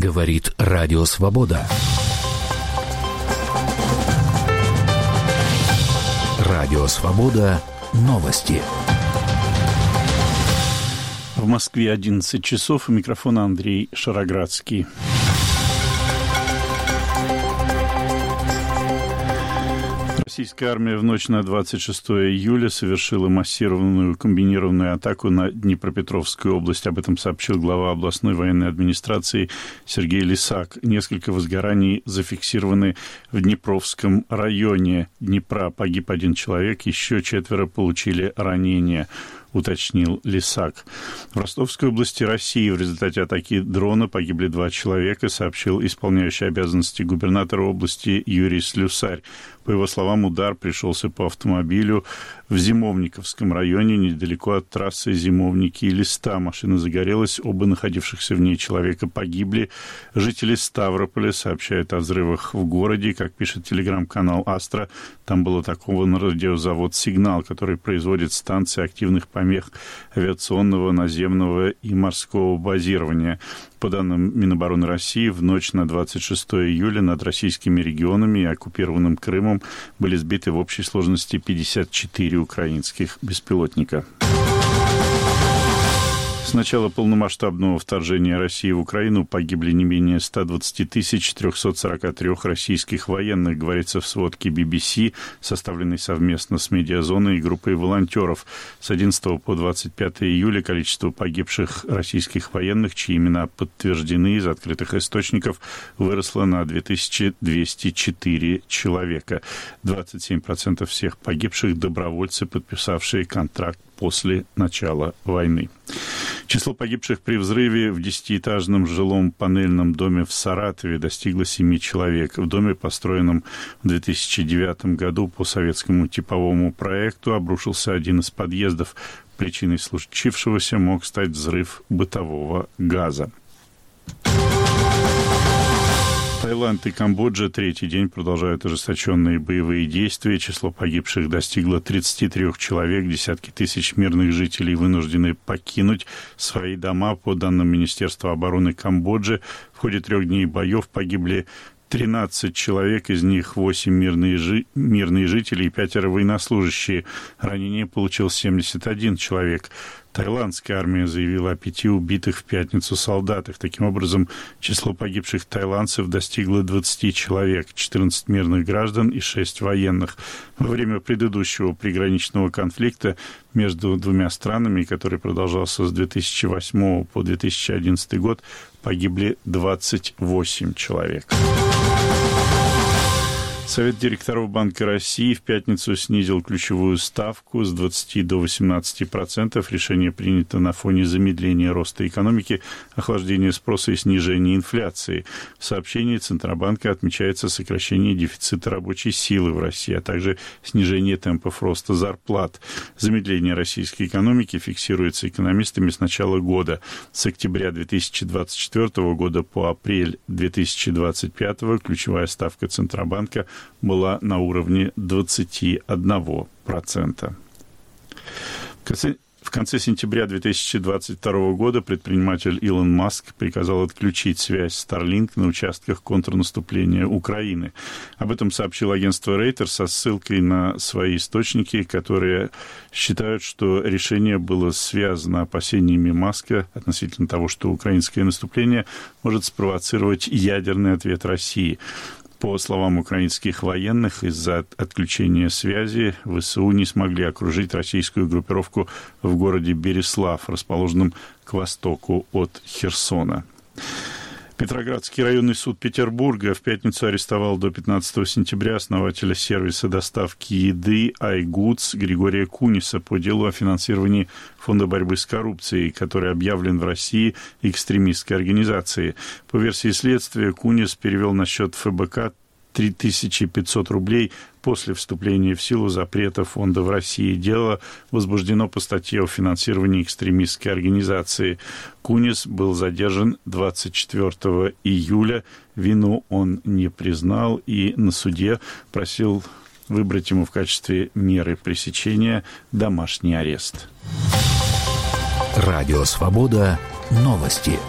Говорит Радио Свобода. Радио Свобода. Новости. В Москве 11 часов. У микрофона Андрей Шароградский. Российская армия в ночь на 26 июля совершила массированную комбинированную атаку на Днепропетровскую область. Об этом сообщил глава областной военной администрации Сергей Лисак. Несколько возгораний зафиксированы в Днепровском районе Днепра. Погиб 1 человек, еще 4 получили ранения, уточнил Лисак. В Ростовской области России в результате атаки дрона погибли 2 человека, сообщил исполняющий обязанности губернатора области Юрий Слюсарь. По его словам, удар пришелся по автомобилю в Зимовниковском районе, недалеко от трассы Зимовники и Листа. Машина загорелась, оба находившихся в ней человека погибли. Жители Ставрополя сообщают о взрывах в городе. Как пишет телеграм-канал «Астра», там был атакован радиозавод «Сигнал», который производит станции активных помех авиационного, наземного и морского базирования. По данным Минобороны России, в ночь на 26 июля над российскими регионами и оккупированным Крымом были сбиты в общей сложности 54 украинских беспилотника. С начала полномасштабного вторжения России в Украину погибли не менее 120 343 российских военных, говорится в сводке BBC, составленной совместно с Медиазоной и группой волонтеров. С 11 по 25 июля количество погибших российских военных, чьи имена подтверждены из открытых источников, выросло на 2204 человека. 27% всех погибших – добровольцы, подписавшие контракт после начала войны. Число погибших при взрыве в 10-этажном жилом панельном доме в Саратове достигло 7 человек. В доме, построенном в 2009 году по советскому типовому проекту, обрушился один из подъездов. Причиной случившегося мог стать взрыв бытового газа. Таиланд и Камбоджа третий день продолжают ожесточенные боевые действия. Число погибших достигло 33 человек. Десятки тысяч мирных жителей вынуждены покинуть свои дома. По данным Министерства обороны Камбоджи, в ходе 3 дней боев погибли 13 человек, из них 8 мирные жители и 5 военнослужащие. Ранение получил 71 человек. Таиландская армия заявила о 5 убитых в пятницу солдатах. Таким образом, число погибших таиландцев достигло 20 человек, 14 мирных граждан и 6 военных. Во время предыдущего приграничного конфликта между двумя странами, который продолжался с 2008 по 2011 год, погибли 28 человек. Совет директоров Банка России в пятницу снизил ключевую ставку с 20 до 18%. Решение принято на фоне замедления роста экономики, охлаждения спроса и снижения инфляции. В сообщении Центробанка отмечается сокращение дефицита рабочей силы в России, а также снижение темпов роста зарплат. Замедление российской экономики фиксируется экономистами с начала года. С октября 2024 года по апрель 2025 ключевая ставка Центробанка была на уровне 21%. В конце сентября 2022 года предприниматель Илон Маск приказал отключить связь Starlink на участках контрнаступления Украины. Об этом сообщило агентство Reuters со ссылкой на свои источники, которые считают, что решение было связано опасениями Маска относительно того, что украинское наступление может спровоцировать ядерный ответ России. По словам украинских военных, из-за отключения связи ВСУ не смогли окружить российскую группировку в городе Береслав, расположенном к востоку от Херсона. Петроградский районный суд Петербурга в пятницу арестовал до 15 сентября основателя сервиса доставки еды iGoods Григория Куниса по делу о финансировании Фонда борьбы с коррупцией, который объявлен в России экстремистской организацией. По версии следствия, Кунис перевел на счет ФБК 3500 рублей после вступления в силу запрета фонда в России. Дело возбуждено по статье о финансировании экстремистской организации. Кунис был задержан 24 июля. Вину он не признал и на суде просил выбрать ему в качестве меры пресечения домашний арест. Радио «Свобода». Новости.